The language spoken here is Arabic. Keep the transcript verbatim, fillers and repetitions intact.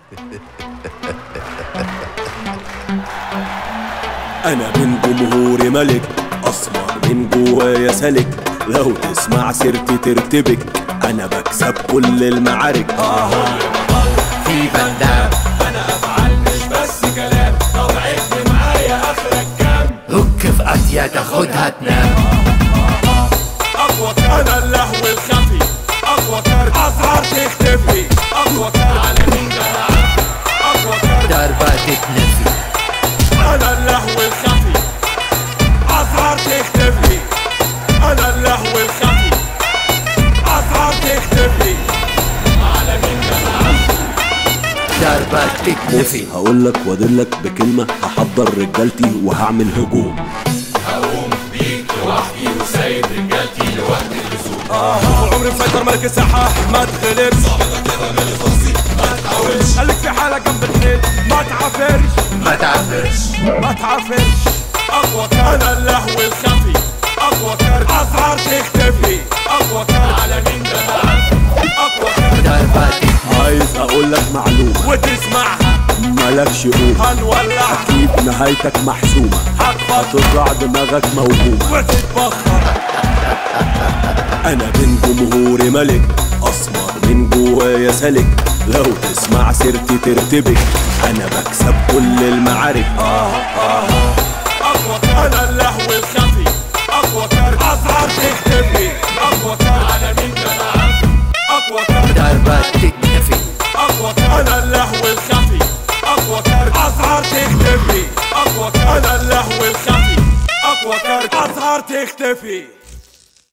انا من جمهوري ملك، اسمر من جوايا سلك، لو تسمع سيرتي ترتبك، انا بكسب كل المعارك. اه في بندام، انا افعال مش بس كلام، طب عد معايا اخرك كام. هك في قضية تاخدها تنام. اقوى كارت انا اللهو الخفي، اقوى كارت اسعار تختفي، اقوى كارت على مين جدع، اقوى كارت ضربة تتنفي. انا اللهو الخفي، اسعار تختفي، انا اللهو الخفي، اسعار تختفي، على مين جدع. ضربة تتنفي. هقولك وادلك بكلمة، هحضر رجالتي وهعمل هجوم. هقوم بيك لوحدي وسايب رجالتي لوحدي اللزوم. اه عمري مسيطر ملك الساحة، ما تغلبش صعبة كده مالي تفصيل، ما تحاولش خليك في حالك جنب الحيط، ما تعافرش ما تعفرش. ما تعافرش. اقوى كارت انا اللهو الخفي، اقوى كارت اسعار تختفي، اقوى كارت على مين جدع، اقوى كارت ضربة تتنفي. عايز اقولك معلومة وتسمعها مالكش قوة، هنولع اكيد نهايتك محسومة، هتفضل هتضرع دماغك موهومة. وتتبخر. انا من جمهوري ملك، اسمر من جوايا سلك، لو تسمع سيرتي ترتبك، انا بكسب كل المعارك. اه اه اقوى كارت انا اللهو الخفي، اقوى كارت اسعار تختفي، اقوى كارت على مين جدع، اقوى كارت ضربة تتنفي. اقوى كارت انا اللهو الخفي، اقوى كارت اسعار تختفي، اقوى كارت انا اللهو الخفي، اقوى كارت اسعار تختفي.